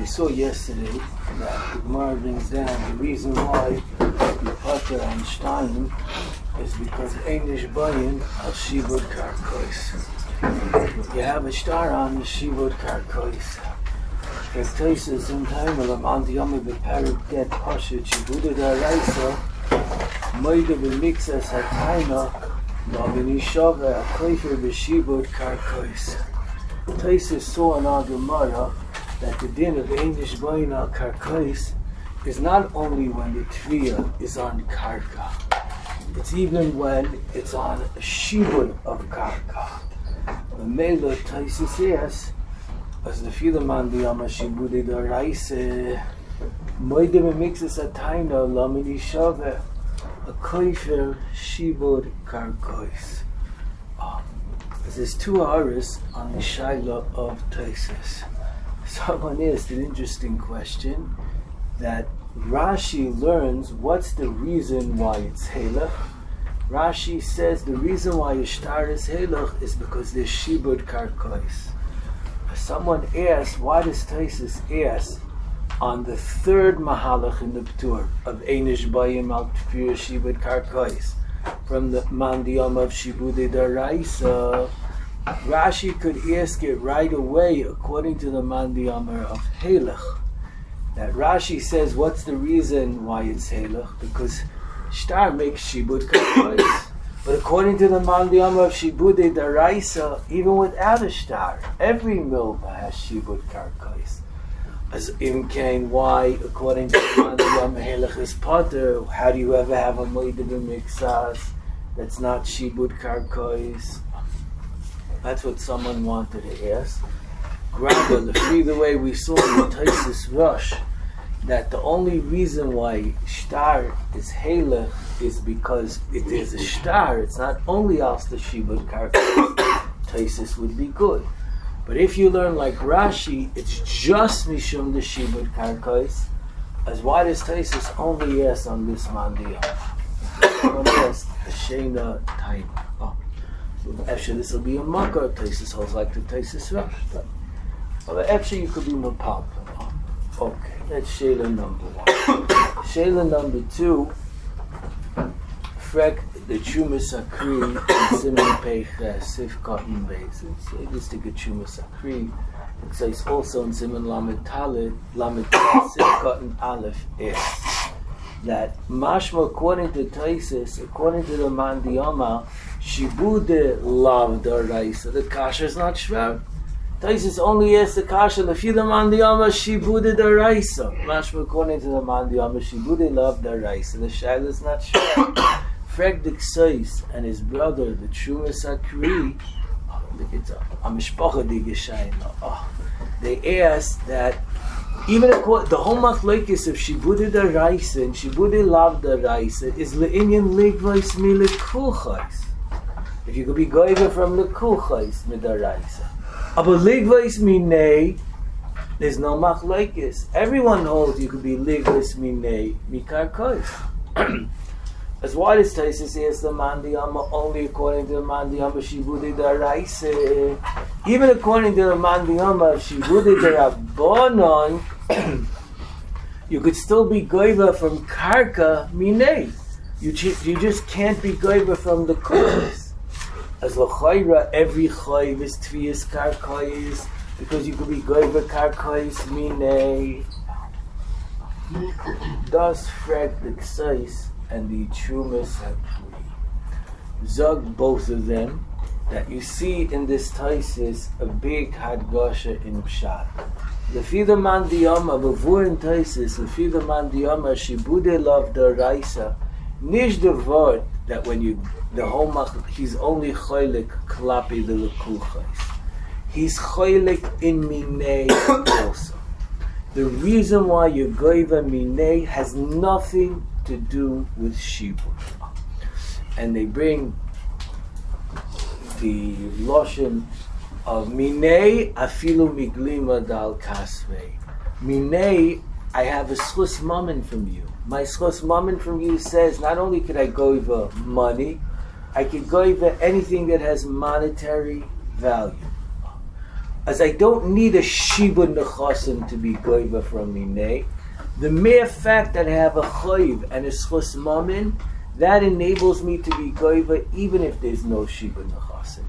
saw yesterday that the Gemara brings down the reason why the Pater and Stein is because Einish Bayin al Shibud Karkois. You have a star on the Shibud Karkois. It takes us in time of Anti Yomi Beparik Get Pasha Chibuda Daraisa Moida Bemixas Hataina Bagini Shava Aklefer Beshibud Karkois. Taisus saw in our Gemara that the din of Einish Bayin al Karkois is not only when the Tviya is on Karka, it's even when it's on a Shibud of Karka. The Mela Taisus says, as the Filaman Diyama Shibudi Daraise, Moide Memixas Ataina Lamini Shave, a Koifer Shibud Karkois. There's two hours on the Shaila of Taisus. Someone asked an interesting question that Rashi learns what's the reason why it's Halach. Rashi says the reason why Ishtar is Halach is because there's Shibud Karkois. Someone asked, why does Taisus ask on the third Mahalach in the Ptur of Einish Bayim al Kfir Shibud Karkois from the Mandiyam of Shibudei Daraisa? Rashi could ask it right away according to the Mandiyam of Halach. That Rashi says, what's the reason why it's Halach? Because Shtar makes Shibud Karkois. But according to the Mandiyam of Shibudei Daraisa, even without a Shtar, every milva has Shibud Karkois. As Imkain, why, according to the Mandiyam Halach is Pater, how do you ever have a Moide B'Mixas that's not Shibud Karkois? That's what someone wanted to ask. Grabba, the way we saw in the Taisus Rush, that the only reason why Shtar is Halach is because it is a Shtar. It's not only else the Shibud Karkois. Taisus would be good. But if you learn like Rashi, it's just Mishum the Shibud Karkois. As why does Taisus only ask on this Mandiyam? Only ask the Shena time. Actually, this will be a Makar. Taisus holds like the Taisus Rush. But actually, you could be Mapap. Okay, that's Shayla number 1. Shayla number 2, Frek the Chumas Akri and Simon Pech Sif Cotton Bases. So just take a Chumas Akri. It says also in Simon Lamed Talit, Sif Cotton Aleph is that Mashma, according to Taisus, according to the Mandiyama, Shibude Lav Daraisa. The Kasha is not Shver. Taisus only asks the Kasha, Lefila Mandiyama Shibude Daraisa. Mashma, according to the Mandiyama, Shibude Lav Daraisa. The Shaila is not Shver. Frek the Ksais and his brother, the Chumas Akri, they asked that even the whole machlokes of Shibudei Daraisa and Shibudei Lav Daraisa is le'inyan ligvais mi lekuchais. If you could be goyga from lekuchais midaraisa, aber ligvais mi nei, there's no machlokes. Everyone holds you could be ligvais mi nei mikarkois. As why does Taisus ask the Mandiyama only according to the Mandiyama Shibudei Daraisa? Even according to the Mandiyama Shibudei Darabanan, you could still be goyva from Karka Minei. You just can't be goyva from the Kois. As l'chayra, every chayv is Tviyas Karkois, because you could be goyva Karkois Minei. Thus Frek the Ksais and the Chumas Akri Zog, both of them, that you see in this Taisus a big Hadgasha in Pshat. Lefi the Mandiyama, before in Taisus, Lefi the Mandiyama, Shibudei Lav Daraisa, Nish the word that when you, the whole he's only Choylik Klapi the Lekuchais. He's Choylik in Minei also. The reason why you goyva Minei has nothing to do with Shibud. And they bring the Loshen of Minei afilu miglima dal kasvei. Minei, I have a schus mammon from you. My schus mammon from you says not only could I goyva money, I could goyva anything that has monetary value. as I don't need a shibud nechasim to be goiva from minei. The mere fact that I have a chayiv and a schus mamin, that enables me to be goiva even if there's no shibud nechasim.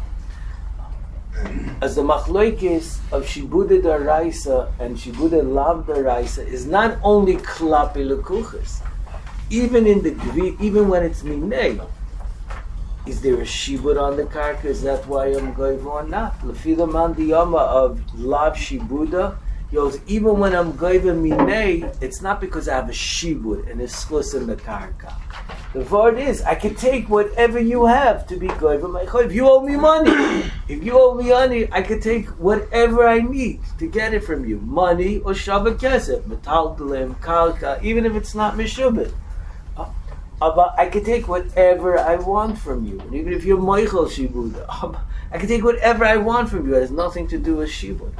As the machloikis of shibuda daraisa and shibuda lav daraisa is not only klapi lekuchas, even when it's minei. Is there a shibud on the karka? Is that why I'm goiva or not? Lefila mandiyama of lav shibuda, even when I'm goiva minei, it's not because I have a shibud and a schus in the karka. The word is, I can take whatever you have to be goiva my chayiv. If you owe me money, I can take whatever I need to get it from you. Money or shava kesef, metal delim, karka, even if it's not meshubit. But I can take whatever I want from you. And even if you're Michael Shibuda, I can take whatever I want from you. It has nothing to do with Shibud.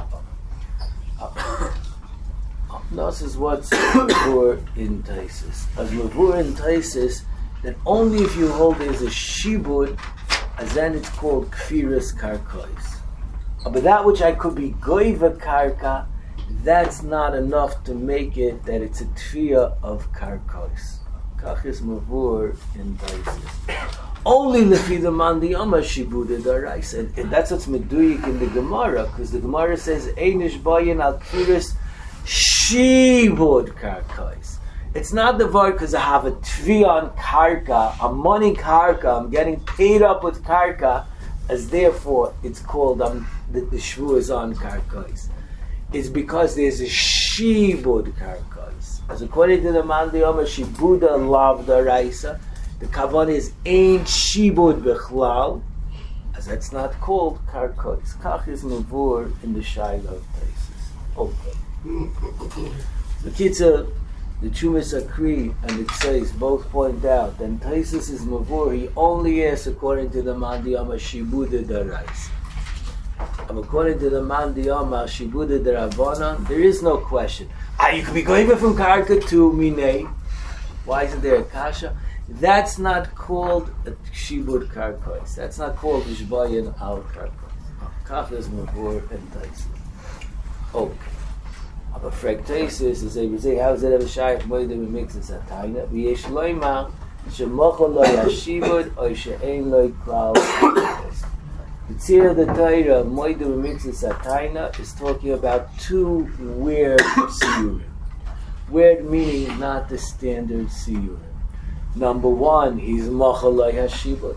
This is what's Mavur in Taisis. As Mavur in Taisis, that only if you hold there's a Shibud, as then it's called Kfiras Karkais. But that which I could be Goiva Karka, that's not enough to make it that it's a Tfiya of Karkais. Kachis Mavur in Taisis. Only lefi the mandiyama shibuda daraisa, and that's what's meduyik in the Gemara, because the Gemara says einish bayin al kiris shibud karkais. It's not the word because I have a tvi on karka, I'm money karka, I'm getting paid up with karka, as therefore it's called the shvu is on karkais. It's because there's a shibud karkais. As according to the mandiyama shibuda lav daraisa, the kavan is ein shibud bechlal, as that's not called karkois. Kach is mavur in the shaila of Taisis. Okay. The Kitzur, the Chumas Akri and the Ktseis both point out that Taisis is mavur. He only asks according to the mandiyama shibuda darais. According to the mandiyama shibuda darabana, there is no question. You could be going from karka to minei. Why isn't there a kasha? That's not called a shibud karkois. That's not called ishbayin al karkois. Kach is mavur and taisis. Okay. Aber frag taisis is we say how is it ever shaykh moide we mix this at taina v'yesh loima shemochol lo yashibud or she'ein lo klal. The tzir of the Torah moide we mix this at taina is talking about two weird siyurim. Weird meaning not the standard siyurim. Number one, he's machalai hashibud,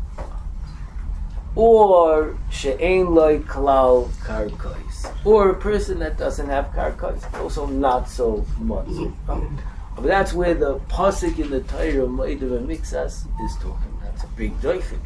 or she'ein loy klal karkais, or a person that doesn't have karkais, also not so much. But that's where the pasuk in the Torah Moedim Mixas is talking. That's a big doifik.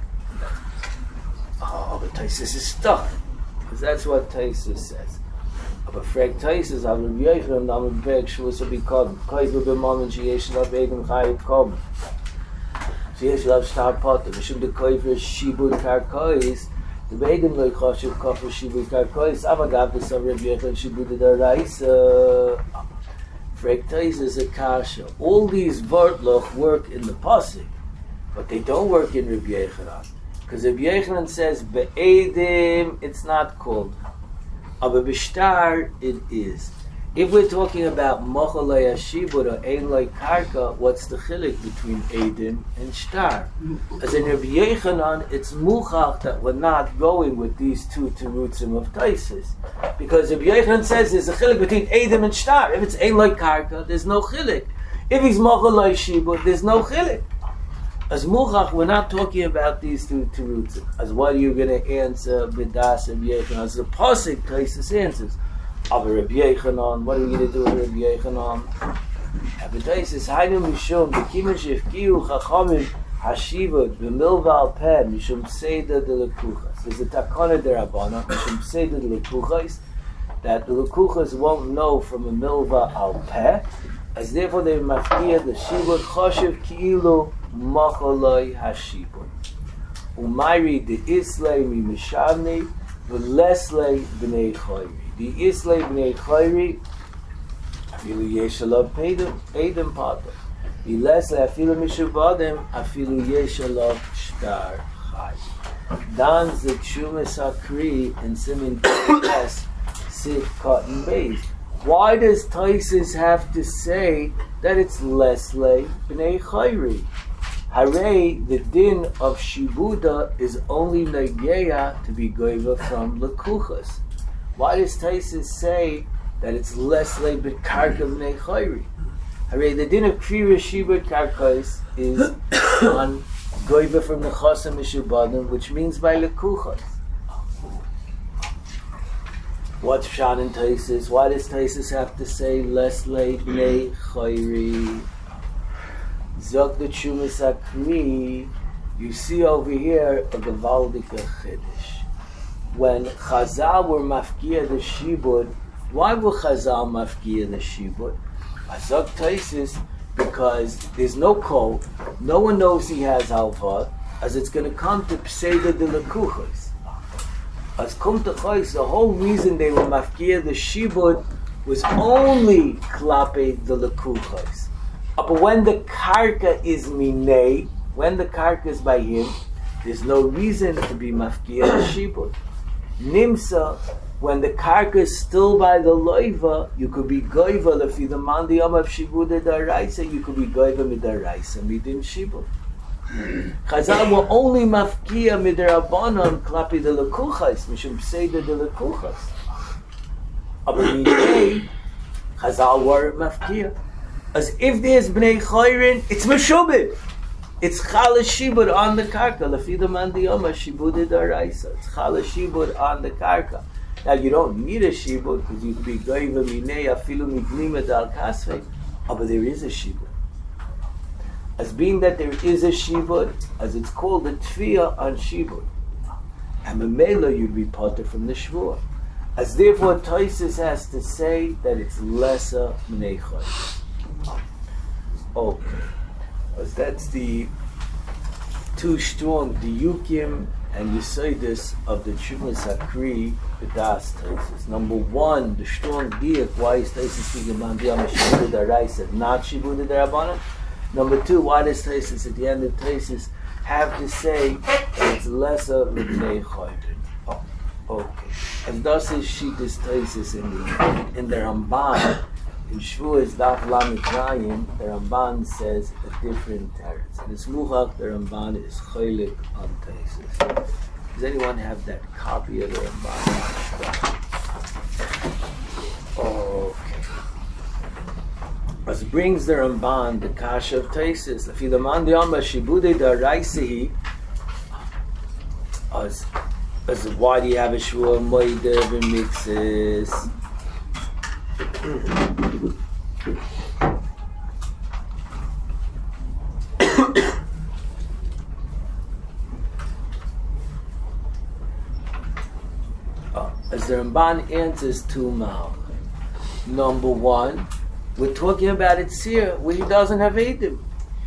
But Taisis is stuck, because that's what Taisis says. Aber frag Taisis, aber Rabbi Yochanan namen Berg Shvus Abikod, Koivu b'mam and sheyesh lav egem chayit kom. Sheyesh lav shtar potter, mishum de koivu shibud karkois, the be'egem lo yichoshev kofu shibud karkois, avagav b'sav Rabbi Yochanan shibud d'oraisa. Frag Taisis a kasha. All these vortloch work in the pasuk, but they don't work in Rabbi Yochanan. Because Rabbi Yochanan says, be'edim, it's not called. Aber b'shtar, it is. If we're talking about mochalei hashibud or ein loy karka, what's the chilik between edim and shtar? As in Rabbi Yochanan, it's muchach that we're not going with these two terutzim of Taisis. Because Rabbi Yochanan says there's a chilik between edim and shtar. If it's ein loy karka, there's no chilik. If he's mochalei hashibud, there's no chilik. As muchach, we're not talking about these two terutzim. As what are you going to answer b'das Rabbi Yochanan? As the pasuk Taisis answers, aber Rabbi Yochanan, what are we going to do with Rabbi Yochanan? Rabbi Taisis, hainu mishum b'kima shefkiu chachamim hashivot b'milva al peh mishum seda de lekuchas. There's a takana derabana mishum seda de lekuchas that the lekuchas won't know from a milva al peh, as therefore they mafkia the shivot choshev ki'ilu machaloi hashibud. Umayri the islay mi mishavni v'leslay b'nei choyri. The islay b'nei choyri afilu yeshalav edim pater. The leslay afilu mishuvadim afilu yeshalav shtar chay. Dan's the Chumas Akri and Simin S Sit Cotton Base. Why does Taisus have to say that it's Leslie B'nei Chayri? Hare, the din of Shibuda is only Nageya to be goiva from Lekuchas. Why does Taisus say that it's Leslie B'karka B'nei Chayri? Hare, the din of Krira Shibud Karkais is on goiva from the Chasam Mishubadim, which means by Lekuchas. What's Pshat in Taisus? Why does Taisus have to say Leslie B'nei Chayri? Zok the Chumas Akri, you see over here a Gevaldika Chiddush. When Chazal were mafkia the Shibud, why were Chazal mafkia the Shibud? Zok Taisus, because there's no kol, no one knows he has halva, as it's going to come to Pseda de Lekuchos. As Kum Techos, the whole reason they were mafkia the Shibud was only klape the Lekuchos. But when the karka is minei, when the karka is by him, there's no reason to be mafkia the shibud. Nimsa, when the karka is still by the loiva, you could be goiva lefi the mandiyam of shibuda daraisa, you could be goiva midaraisa midin shibud. Chazal were only mafkia midarabanan klapi de lekuchas, mishum pseida de lekuchas. But minei, Chazal were mafkia. As if there's Bnei Chayrin, it's Meshubit. It's Chala Shibud on the Karka. Lafida Mandiyama Shibud Daraisa. It's Chala Shibud on the Karka. Now you don't need a Shibud because you can be Goiva Minei Afilu Miglima Dal Kasvei. But there is a Shibud. As being that there is a Shibud, as it's called the Tfiya on Shibud. And Memela you'd be potter from the Shvuah. As therefore Taisus has to say that it's lesser Bnei Chayrin. Okay, because that's the two strong diyukim and yisoidus of the Chumas Akri B'das Taisus. Number one, the strong diyuk, why is Taisus speaking about Mandiyam Shibud Daraisa, not Shibud Darabanan? Number two, why does Taisus at the end of Taisus have to say that it's lesser B'nei Chayrin? Oh, okay. And thus is Shitas Taisus in the Ramban. In Shvuas Daf Lamed Zayin, the Ramban says a different teretz. In this Muhach, the Ramban is Cholik on Taisus. Does anyone have that copy of the Ramban? Okay. As brings the Ramban, the Kasha of Taisus, if you demand the Amma Shibude Daraisihi, as why do you have a Shvuah Moide B'mixes? As the Ramban answers two mal. Number one, we're talking about it here where he doesn't have Eidim.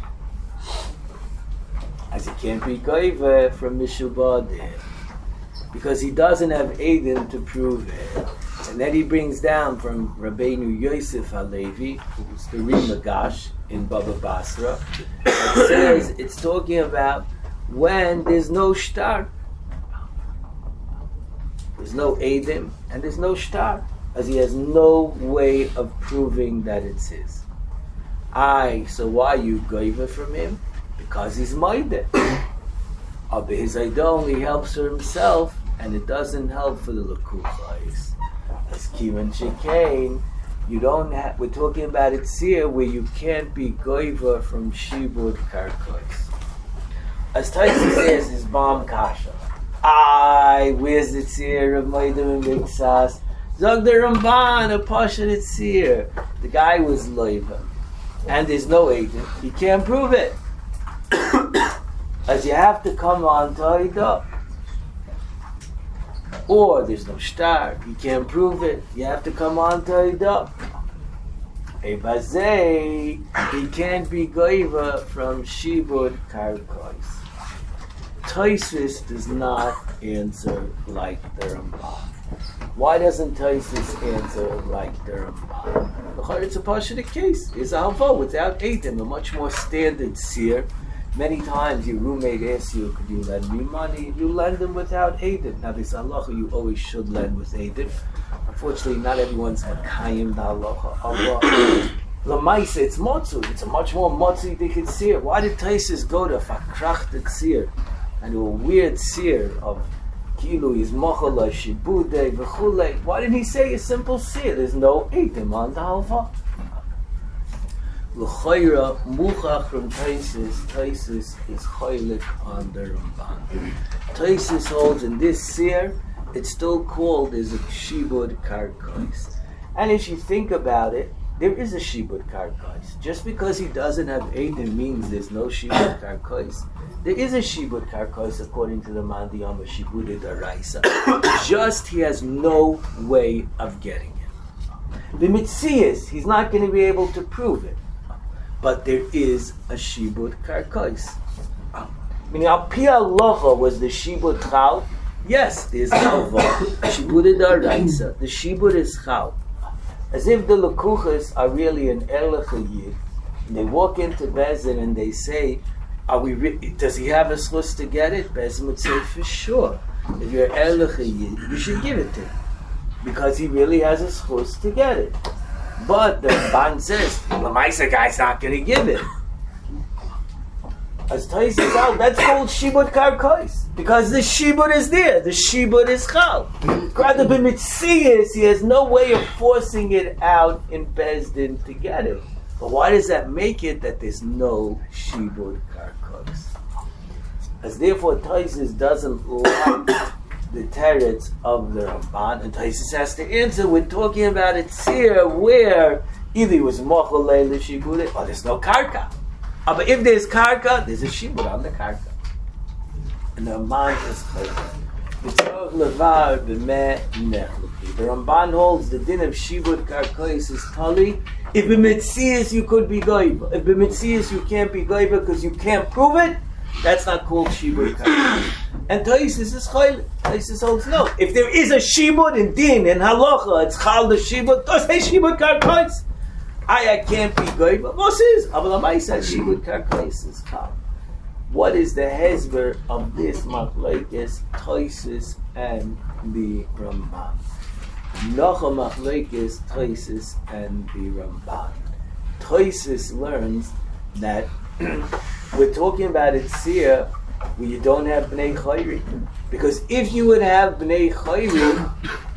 As he can't be goiva from Mishubad because he doesn't have Eidim to prove it. And then he brings down from Rabbeinu Yosef HaLevi, who's the Rimagash in Baba Basra, and says it's talking about when there's no shtar. There's no Eidim, and there's no shtar, as he has no way of proving that it's his. So why you goiva from him? Because he's Maideh. But his Eidah only helps for himself, and it doesn't help for the Lekuchais. As Kivan Shekain, you don't have, we're talking about it here where you can't be goiva from Shibud Karkois. As Taisus says, his bomb kasha. Where's the tzir of Moedim and Miksas? Zog the Ramban, a pasha the tzir. The guy was loiva. And there's no agent. He can't prove it. As you have to come on to Eidah. Or there's no shtar, he can't prove it. You have to come on to Eidah. Ebazei, he can't be goiva from Shibud Karkois. Taisus does not answer like the Ramban. Why doesn't Taisus answer like the Ramban? It's a part of the case. It's a halva without Eidim, a much more standard seer. Many times your roommate asks you, could you lend me money? You lend them without Eidim. Now this halacha you always should lend with Eidim. Unfortunately, not everyone's Makayim the halacha. Lamaisa, it's Motzu. It's a much more Motzu-dikit seer. Why did Taisus go to Fakrachtet seer and to a weird seer of Kilu, is Mochala, Shibude, V'chule? Why didn't he say a simple seer? There's no Eidim on the halva. L'chayra, Muchach from Taisus is Chaylik on the Ramban. Taisus holds in this seer, it's still called as a Shibud Karkais. And if you think about it, there is a Shibud Karkais. Just because he doesn't have Eidim means there's no Shibud Karkais. There is a Shibud Karkais according to the Mandiyama Shibud Daraisa. Just he has no way of getting it. The Mitzias, he's not going to be able to prove it. But there is a Shibud Karkais. Meaning, Al Pi Halacha was the Shibud Chal. Yes, there's Chalva. Shibud Daraisa. The Shibud is Chal. As if the Lekuchas are really an Erlecha Yid. And they walk into Bezin and they say, does he have a schus to get it? Bezin would say, for sure. If you're Erlecha Yid, you should give it to him. Because he really has a schus to get it. But the Ramban says, the Maisa guy's not going to give it. As Tais says out, that's called Shibud Karkais. Because the Shibud is there. The Shibud is Chal. Rather than Mitzias, he has no way of forcing it out in Bezdin to get it. But why does that make it that there's no Shibud Karkais? As therefore Taisus doesn't like the teretz of the Ramban, and Taisus has to answer, we're talking about a tzir where either he was mochel leila shibud, or there's no karka. But if there's karka, there's a shibud on the karka. And the Ramban is chayv. Levar b'meh nechluki. The Ramban holds the din of shibud karkais is tali. If b'mitzias you could be goiva. If b'mitzias you can't be goiva because you can't prove it, that's not called shibud karkais. And Taisus is chaylik. Taisus holds no. If there is a shibud in din and halacha, it's chal the shibud. Does say shibud karkais? I can't be goiva. What is? Avalamai says shibud karkais is chal. What is the hezber of this machlekes Taisus and the Ramban? Nocha machlekes Taisus and the Ramban. Taisus learns that we're talking about it here where you don't have bnei chayri, because if you would have bnei chayri,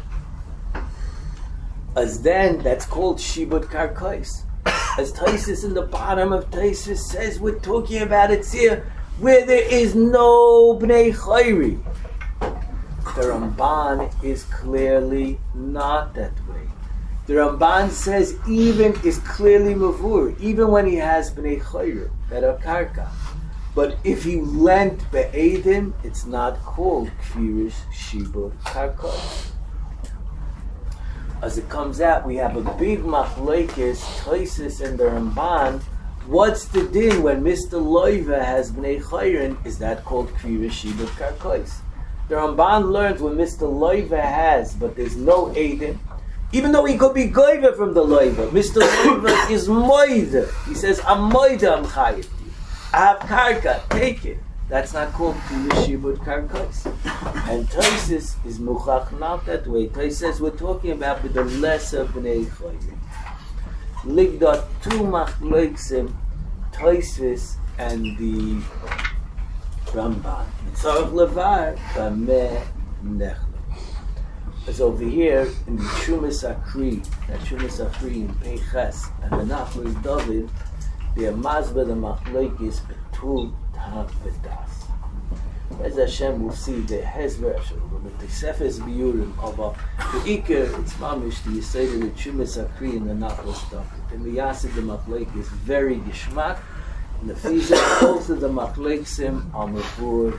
as then that's called shibud karkais. As Taisus in the bottom of Taisus says, we're talking about it here where there is no bnei chayri. The Ramban is clearly not that way. The Ramban says even is clearly mavur, even when he has bnei chayri that are karka. But if he lent be'edim, it's not called kvirish shibud karkos. As it comes out, we have a big machlekes Taisus and the Ramban. What's the din when Mr. Loiva has bnei chayrin? Is that called kvirish shibud karkos? The Ramban learns when Mr. Loiva has, but there's no edim, even though he could be goiva from the Loiva. Mr. Loiva is moida. He says, I'm moida, I'm chayit. I have karka, take it. That's not called shibud karkos. And Taisus is muchach not that way. Taisus says we're talking about with the lesser bnei chayrim. Ligdot two machleksim, Taisus and the Ramban. Tzarech levar b'meh nechlu. As over here in the Shumas Akri, that Shumas Akri in Peiches and the Nachlu David, the Amazba the Machlekes betul tav v'das. As Hashem will see the Hezber with the Sefes Biyurim of the Iker, it's mamish the Yisrael the Shumas Akri and the Nachlu David. And the Yasid the Machlekes is very gishmak. And the Fiza, both of the Machleksim are mavur.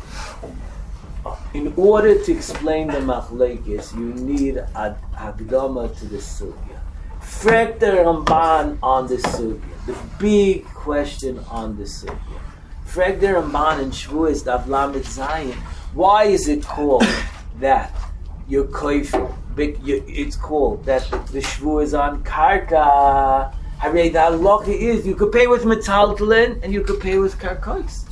In order to explain the machlekes, you need a hagdama to the sugya. Frek the Ramban on the sugya, the big question on the sugya. Frek the Ramban in Shavuos Daf Lamed Zayin. Why is it called that? You're koifer. It's called that the Shavuos on karka. Harei the halacha is you could pay with metaltalin and you could pay with karkos.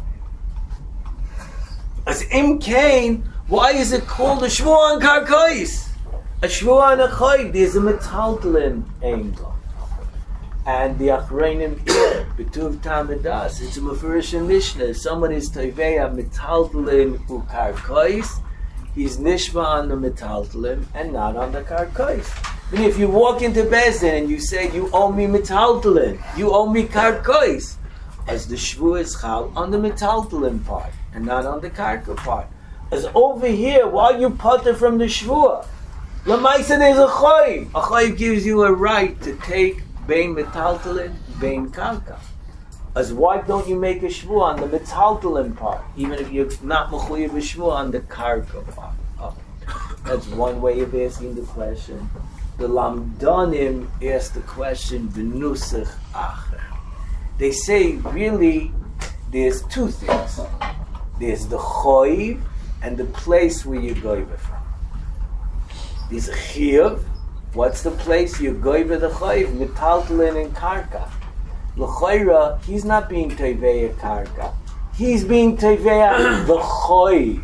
As im kain, why is it called a shvua on karkos? A shvua on a chayv, there's a metaltalin angle. And the achreinim here, betuv tamidas, it's a mefurish in Mishnah. If someone is toiveya metaltalin u karkos, he's nishma on the metaltalin and not on the karkos. I mean, if you walk into Bezdin and you say, you owe me metaltalin, you owe me karkos, as the shvu is chal on the metaltalin part and not on the karka part. As over here, why you putter from the shvua? Lamaisa there's a chayv. A chayv gives you a right to take bein metaltalin, bein karka. As why don't you make a shvua on the metaltalin part, even if you're not mechuyev a shvua on the karka part? Oh, that's one way of asking the question. The Lamdanim asked the question b'nusach acher. They say really there's two things. There's the choiv and the place where you goive from. There's a chiyuv. What's the place you goive the choiv? Metaltalin and karka. L'chayra, he's not being teveya karka. He's being teveya the choiv.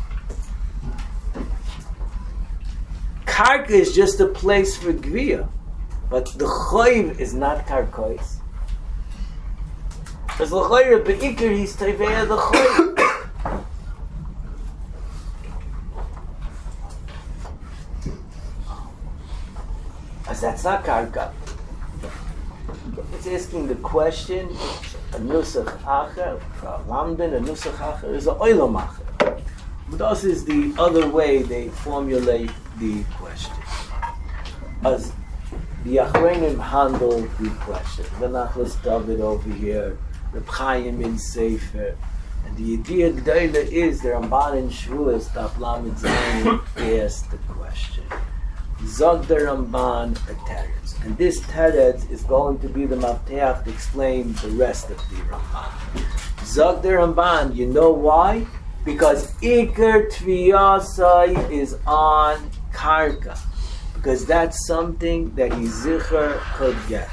Karka is just a place for gviyah, but the choiv is not karkois. Because l'chayra be'ikr he's teveya the choiv. As that's not karka. It's asking the question. A nusach acher, for a lamdan, a nusach acher is a oilam acher. But this is the other way they formulate the question. As the Achreinim handle the question. The Nachlas David over here, the Chaim in Sefer, and the idea G'dayla is the Ramban in Shavuos, Daf Lamed Zayin, asked the question. Zog the Ramban a teretz. And this teretz is going to be the mafteach to explain the rest of the Ramban. Zog the Ramban, you know why? Because Iker Tviyasai is on Karka. Because that's something that his zicher could get.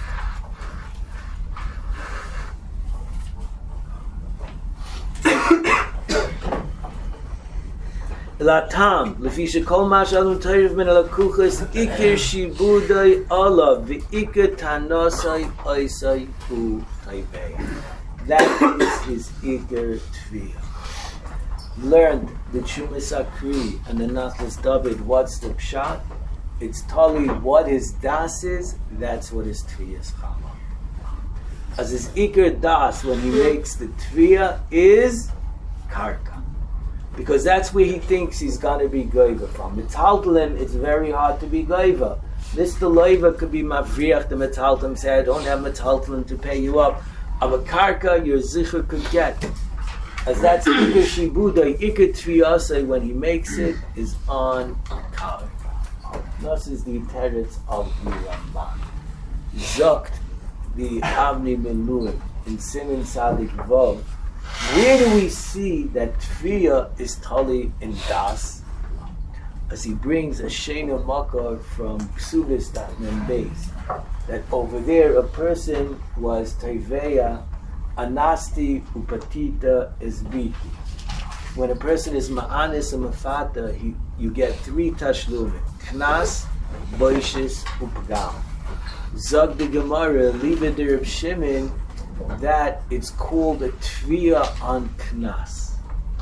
Latam, lefi shekol mashal u'tayriv min alakuchas Iker shibudai olav v'Iker tanosai oisai u'tayvei. That is his Iker Tviyah. Learned the Shumas Akri and the Nachlas David. What's the pshat? It's totally what his das is. That's what his tviyah is chala. As his ikar das when he makes the tviyah is karka, because that's where he thinks he's gonna be goiva from. Metaltalim, it's very hard to be goiva. Mr. Loiva could be mavriach the metaltalim. Say I don't have metaltalim to pay you up. Of a karka, your zicher could get. As that's Iker Shibuda, Iker Tviyasai, when he makes it, is on Karka. This is the teretz of the Ramban. Zokt, the Avni Menuim, in Simin Sadik Vav. Where do we see that Tviyah is tali in Das? As he brings a Shena Makar from Ksubis Tatman Beis, that over there a person was Teveya Anasti upatita is biti. When a person is ma'anis and mafata, you get three tashlumim: knas, boishis, upagam. Zog the Gemara, leave it Reb Shimon, that it's called a tviyah on knas.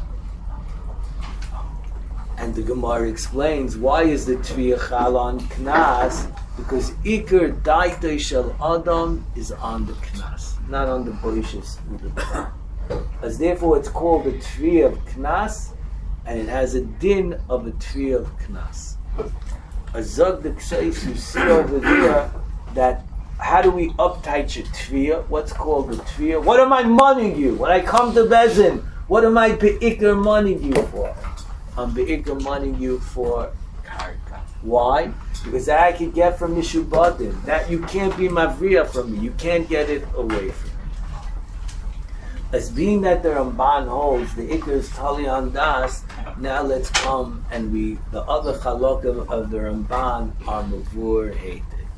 And the Gemara explains why is the tviyah chal on knas? Because ikar daitay shel adam is on the knas, not on the boishes. As therefore it's called a tviyah of knas, and it has a din of a tviyah of knas. A zog the ksais you see over there, that how do we uptight your tviyah? What's called the tviyah? What am I moneying you? When I come to Bezin, what am I be'ikar moneying you for? I'm be'ikar moneying you for karka. Why? Because that I can get from Mishubadim. That you can't be mavriya from me. You can't get it away from me. As being that the Ramban holds, the Iker is Tali on Das, now let's come and the other chalokim of the Ramban are Mavur hated.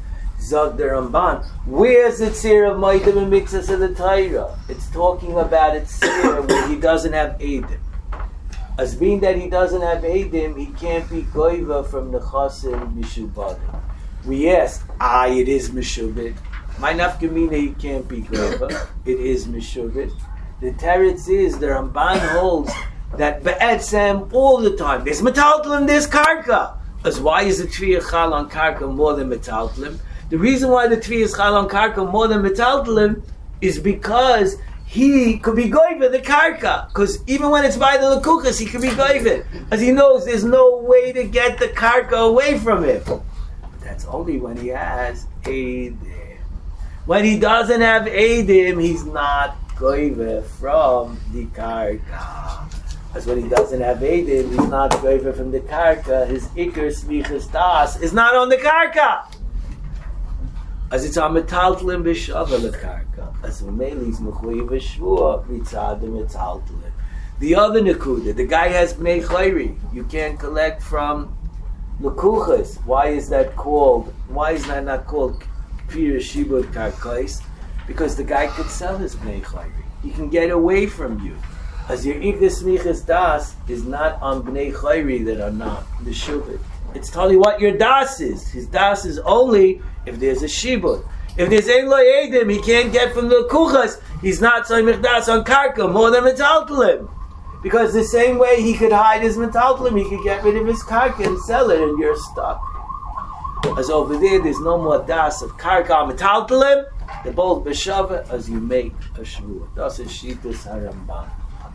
Zog the Ramban. Where's the tzir of Maidim and Mixas of the Torah? It's talking about a tzir where he doesn't have Eidim. As being that he doesn't have Eidim, he can't be goiva from the Chasim Mishubadim. We ask, it is Meshubit. My nafkamina, he can't be goiva. It is Meshubit. The teretz is, the Ramban holds that be'etzem all the time. There's metaltlim, there's karka. As why is the Tviyah Chal on karka more than metaltlim? The reason why the Tviyah Chal on karka more than metaltlim is because he could be goiva the karka. Because even when it's by the lekuchas, he could be goiva. As he knows there's no way to get the karka away from him. But that's only when he has Eidim. When he doesn't have Eidim, he's not goiva from the karka. As when he doesn't have Eidim, he's not goiva from the karka. His ikar smichas das is not on the karka. As it's on metaltlim b'shava the karka. As umelis mechuyev v'shvua mitzadim metaltlim. The other nekuda, the guy has bnei chayri. You can't collect from lekuchas. Why is that called? Why is that not called pir shibud karkais? Because the guy could sell his bnei chayri. He can get away from you. As your ikar smichas das is not on bnei chayri that are not the shubit. It's telling you what your das is. His das is only if there's a shibud. If there's ein lo edim, he can't get from the kuchas. He's not soymich das on karka more than metaltlim. Because the same way he could hide his metaltlim, he could get rid of his karka and sell it, and you're stuck. As over there's no more das of karka on metaltlim. They're both b'shava as you make a shvua. That's a shitas haramban.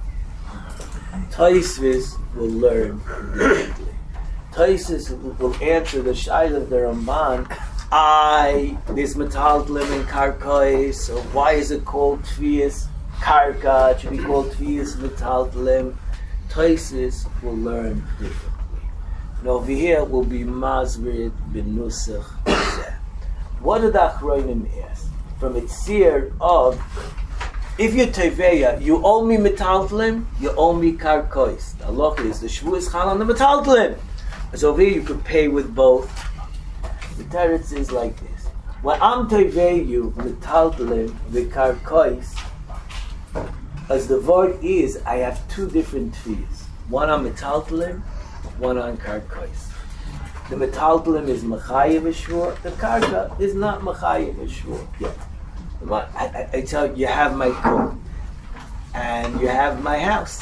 Taisvis will learn differently. Taisus will answer the shayla of the Ramban. This metaltlim and karkais. So why is it called tviyas karka? It should be called tviyas metaltlim. Taisus will learn differently. Now over here will be masrid benusach. What did the Achronim ask? From its seer of, if you're teveya, you owe me metaltlim, you owe me karkais. The halacha is the shvu is chal on the metaltlim. So over here you could pay with both. The teretz is like this: when I'm teveya you metaltlim the karkais, as the word is, I have two different fees. One on metaltlim, one on karkais. The metaltlim is machayev v'shvur. The karka is not machayev v'shvur yet. I tell you, you have my coat and you have my house.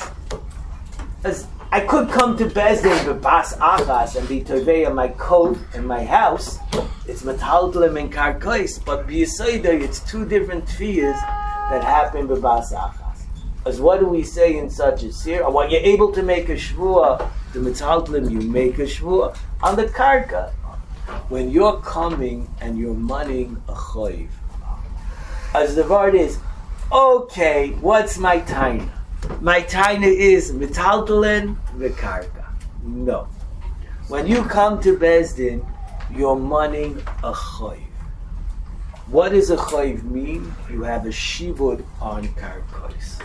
As I could come to Bezdin b'bas achas and be toveya my coat and my house. It's metaltlim and karkais, but b'yesayda it's two different fears that happen b'bas achas. As what do we say in such a seer? When you're able to make a shvua, the metaltlim you make a shvua. On the karka, when you're coming and you're moneying a choiv, as the word is, okay, what's my taina? My taina is metaltlim v'karka. No. When you come to Bezdin, you're moneying a choiv. What does a choiv mean? You have a shibud on karkos.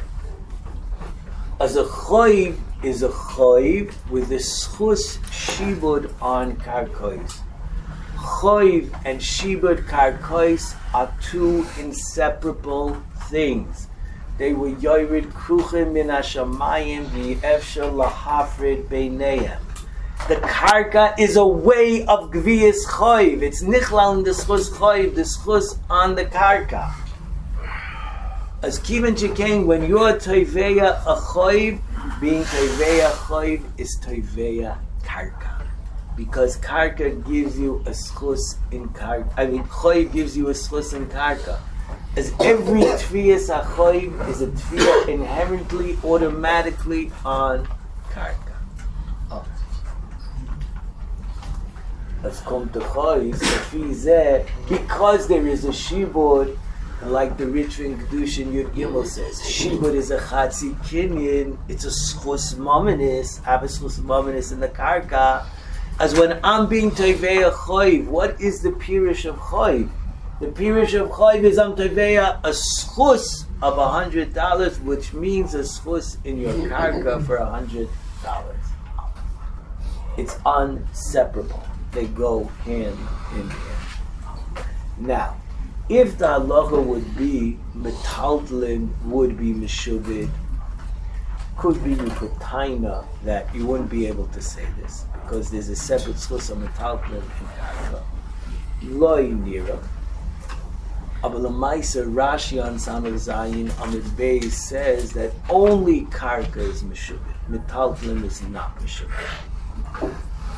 As a choiv is a choiv with a schus shibud on karkos. Choiv and shibud karkos are two inseparable things. They were yored kruchim min hashamayim v'efshar lahafrid beinehem. The karka is a way of gviyas choiv. It's nichlal in the schus choiv, the schus on the karka. As kivan shekain, when you're toiveya a choiv, being toiveya choiv is toiveya karka. Because karka gives you a schus in karka. Choiv gives you a schus in karka. As every tviyas achoiv is a tviyah inherently, automatically on karka. As come to choiv, because there is a shibud, like the Ritva in Kedushin Yud Gimel says, shibud is a chatzi kinyan. It's a schus mominus. Have a schus mominus in the karka. As when I'm being toiveya choiv, what is the pirush of choiv? The pirush of choiv is I'm toiveya a schus of $100, which means a schus in your karka for $100. It's inseparable. They go hand in hand. Now, if the halacha would be metaltlin would be meshubid, could be mipataina that you wouldn't be able to say this because there's a separate schus of metaltlin and karka. Loi nira. Abalamaisa Rashi on Samar Zayin Amid Beis says that only karka is meshubid. Metaltlin is not meshubid.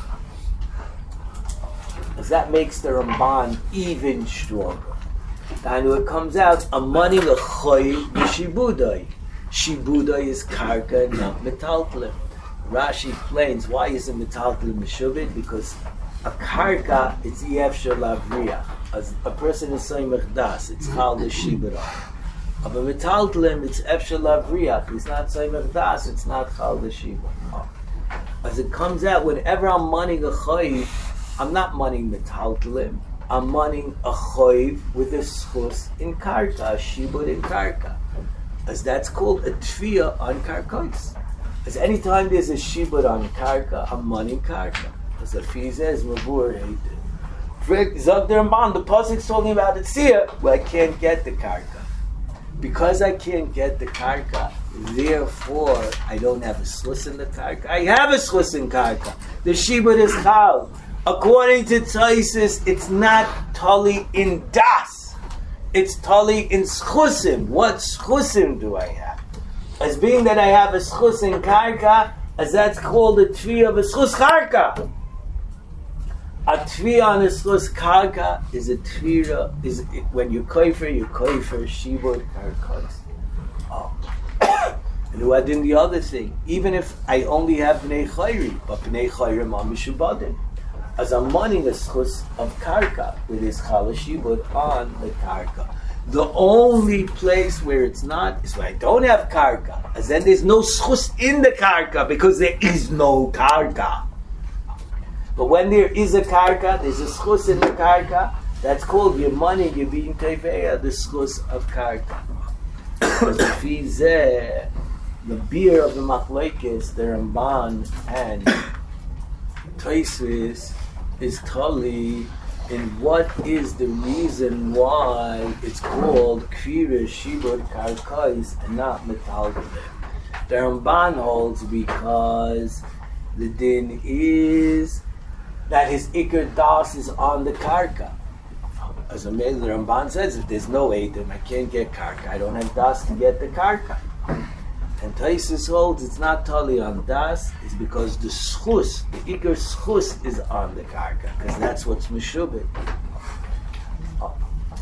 Because that makes the Ramban even stronger. And it comes out, amani l'choy b'shibudai. Shibudai is karka, not metaltlin. Rashi explains why is it metaltlin meshubid? Because a karka, it's ef shalavriya. As a person is saying mechdas, it's chal l'shibudai. But metaltlin, it's ef shalavriya. If it's not saying mechdas, it's not chal l'shibudai. As it comes out, whenever I'm monning a choy, I'm not monning metaltlin. I'm monning a choiv with a schus in karka, a shibud in karka. As that's called a tfiya on karkos. As any time there's a shibud on karka, I'm monning karka. As the fee says, mabur hated. Zog the Ramban, the pasuk's talking about it here, where I can't get the karka. Because I can't get the karka, therefore I don't have a schus in the karka. I have a schus in karka. The shibud is chal. According to Taisus, it's not tali in das. It's tali in schusim. What schusim do I have? As being that I have a schus in karka, as that's called a tvi of a schus karka. A tvi on a schus karka is a tvira. When you koifer shibud karkos. Oh. And who had in the other thing? Even if I only have bnei chayri, but bnei chayri ma mishubadin. As I'm monning a schus of karka with his chalashibud on the karka. The only place where it's not is where I don't have karka. As then there's no schus in the karka because there is no karka. But when there is a karka, there's a schus in the karka. That's called your money, you're being teveya, the schus of karka. The beer of the machlokes, the Ramban and Tosfos is tali in what is the reason why it's called kvira shibud karkais and not metaltlin. The Ramban holds because the din is that his ikar das is on the karka. As a man, the Ramban says, if there's no edim, I can't get karka. I don't have das to get the karka. And Taisus holds it's not tali on das, it's because the schus, the ikar schus is on the karka, because that's what's meshubit. Oh.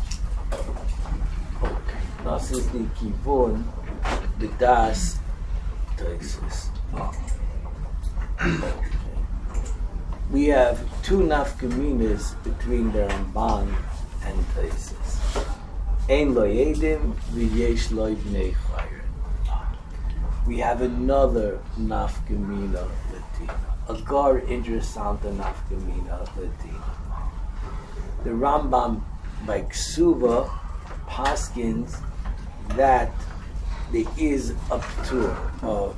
Okay. Das is the kivun, the das, Taisus. Oh. Okay. We have two nafkaminas between the Ramban and Taisus. Ein lo yedim, v'yesh lo bnei chayr. We have another nafkamina latina, a gar interessanta nafkamina latina. The Rambam by Ksuva paskins that there is a ptur of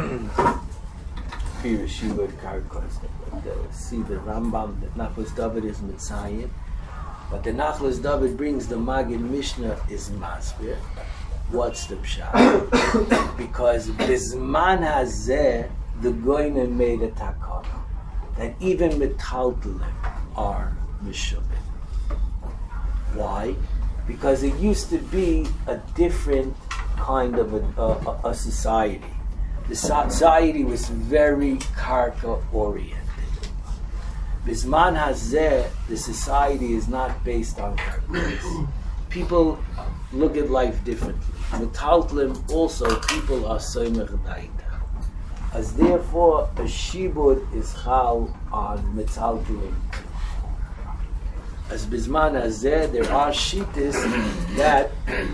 Pirashivot Karkos. See the Rambam, the Nachlas David is Mitzayin, but the Nachlas David brings the Magid Mishnah is Masbir. What's the pshat? Because Bizman Hazeh, the Goyim made a takana that even metaltlin are meshubit. Why? Because it used to be a different kind of a society. The society was very karka oriented. Bizman Hazeh, the society is not based on karka. People look at life differently. Metaltlin also, people are soimer daita. As therefore, a shibud is chal on metaltlin. As bizman hazeh, there are shitas that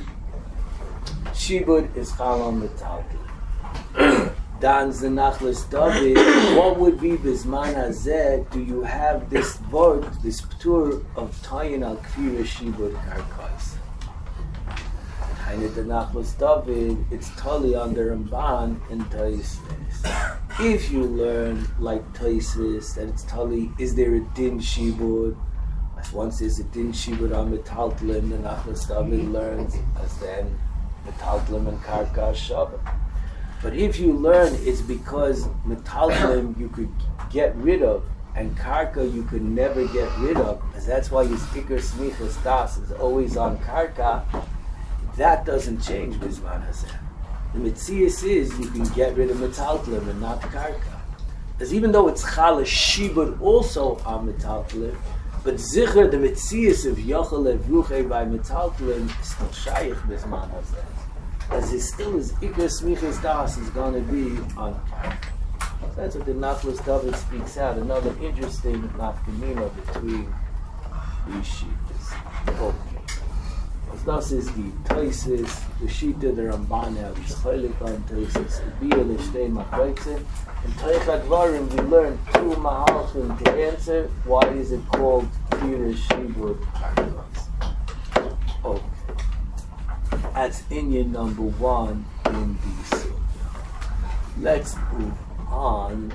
shibud is chal on metaltlin. Dan's the Nachlas David. What would be bizman hazeh? Do you have this word, this ptur of tayin al kfira shibud karkais? And the Nachlas David, it's totally under Ramban and Tosfos. If you learn like Tosfos that it's totally, is there a din shibud? Once there's a din shibud on metaltlim, the Nachlas David learns as then metaltlim and karka shabbat. But if you learn it's because metaltlim you could get rid of and karka you could never get rid of, because that's why his ikar smichas das is always on karka, that doesn't change Bizman Hazeh. The Metzias is you can get rid of metaltlim and not karka. Because even though it's Chalash Shibud also on metaltlim, but Zicher, the Metzias of Yochel Evruche by metaltlim is still Shaykh Bizman Hazeh. As it still is ikar smichas das is going to be on karka. That's what the Nachlas David speaks out. Another interesting nafkamina between these shittas. Okay. This is the Toises, the Shita, the Ramban, the Chaylik on Toises, the Bia, the Shtei Machaitzim. In Toich HaDvarim, we learn two Mahalchim to answer why is it called Pirish Shibud Karkas. Okay. That's Inyan number 1 in the Sugya. Let's move on.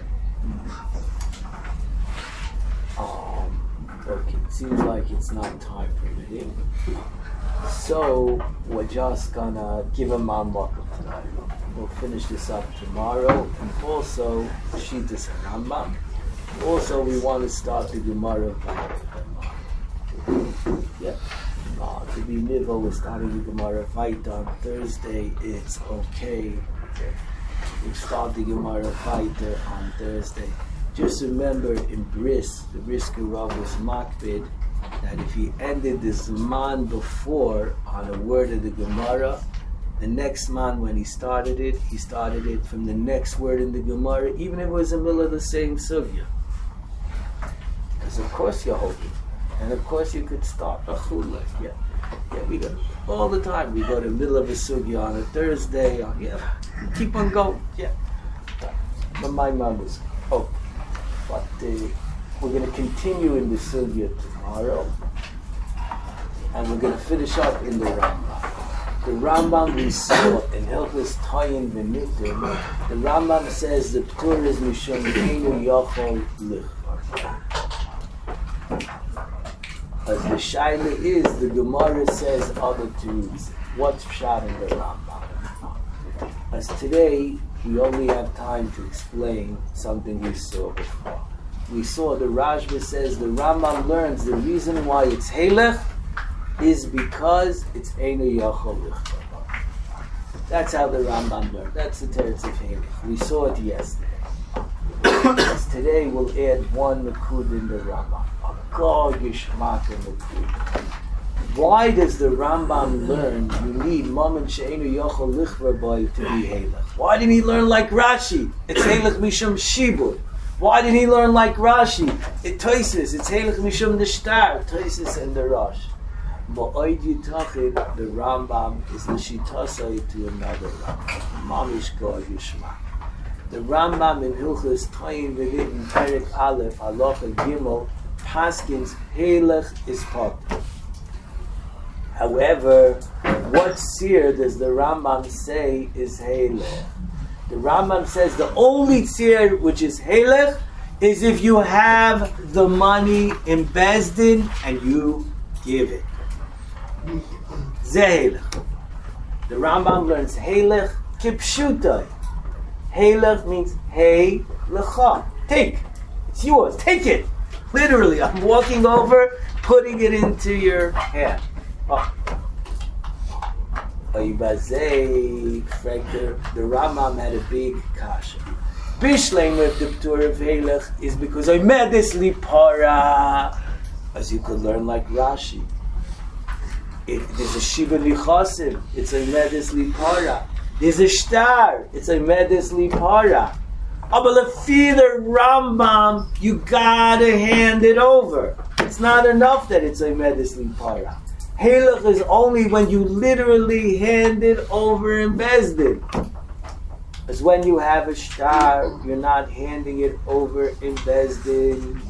Okay, it seems like it's not time permitting. So we're just gonna give a welcome tonight. We'll finish this up tomorrow, and also Shitas and Rambam. Also, we want to start the Gemara. Yeah. To be nivel, we're starting the Gemara fight on Thursday. It's okay. We start the Gemara fighter on Thursday. Just remember in Bris, the Brisker Rav was makbid that if he ended the Zman before on a word of the Gemara, the next man when he started it from the next word in the Gemara, even if it was in the middle of the same sugya. Because of course you're hoping, and of course you could start a chulek. Yeah, we go all the time. We go to the middle of a sugya on a Thursday. Keep on going. Yeah, but my mom is but we're going to continue in the sugya tomorrow, and we're going to finish up in the Rambam. The Rambam we saw in Hilchos Tayin V'Nitim, the Rambam says the Ptur is Mishum Einu Yochol Lichvar. As the Shaila is, the Gemara says other truths. What's pshat in the Rambam? As today, we only have time to explain something we saw before. We saw the Rashba says the Rambam learns the reason why it's Halech is because it's Einu Yachol Lichvar. That's how the Rambam learned. That's the teretz of Halech. We saw it yesterday. Today we'll add one Nakud in the Rambam. A gorgeous Mata Nakud. Why does the Rambam learn you need Maman She'enu Yochol Lichvar Boy to be Halech? Why didn't he learn like Rashi? It's Halech Mishum Shibud. Why didn't he learn like Rashi? It's Halech Mishum Nishtar, Toises and the Rosh. But Oidi Tachid, the Rambam is the Shitasai to another Rambam. Mamish Go Yishma. The Rambam in Hilchos Tayin V'Nitim Perek Aleph Halacha Gimel Paskins Halech is Potter. However, what seer does the Rambam say is Halech? The Rambam says the only seer which is Halech is if you have the money in Bezdin and you give it. Zehelech. The Rambam learns Halech Kipshutai. Halech means Hey Lecha. Take. It's yours. Take it. Literally, I'm walking over, putting it into your hand. The Rambam had a big kasha. Bishleim with the Ptur of Halech is because I made this lipara, as you could learn like Rashi. There's a Shiva Lichasim, it's a Medes Lipara. There's a Shtar, it's a Medes Lipara. But if the Rambam, you gotta hand it over. It's not enough that it's a Medes Lipara. Halech is only when you literally hand it over in Bezdin. Because when you have a shtar, you're not handing it over in Bezdin.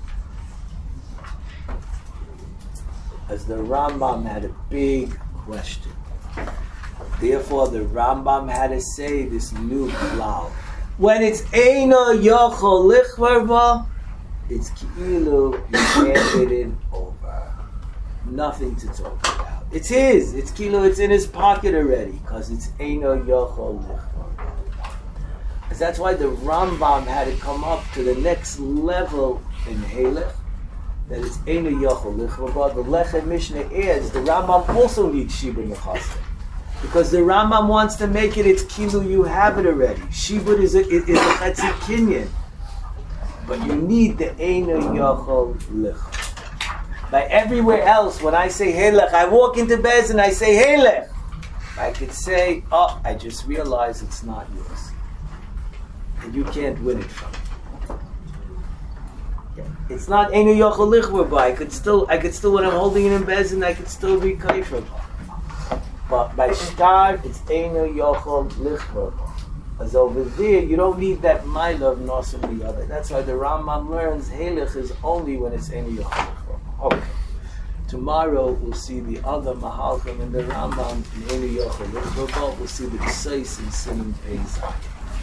As the Rambam had a big question. Therefore, the Rambam had to say this new klal. When it's Eino Yochol Lichvar Ba, it's Ki'ilu, you handed it over. nothing to talk about. It's his. It's kilo. It's in his pocket already because it's eino yochol lichvar. That's why the Rambam had to come up to the next level in Halech, that it's eino yochol lichvar. The Lechem Mishnah adds the Rambam also needs shibud mechaseh, because the Rambam wants to make it. It's kilo. You have it already. Shibud is a chetzi kinyan, but you need the eino yochol lichvar. By everywhere else, when I say Helech, I walk into Bez and I say Helech. I could say, oh, I just realized it's not yours. And you can't win it from me. It's not Einu Yochel Lichvar, but I could still, when I'm holding it in Bez, and I could still be Kaifrim. But by Shtar, it's Einu Yochel Lichvar. As over there, you don't need that Maila of Nosim the other. That's why the Rambam learns Helech is only when it's Einu Yochel Lichvar. Okay. Tomorrow we'll see the other Mahalchim in the Rambam in Einu Yochel Lichvar. We'll see the Ksais in Sinim Pei Zayin.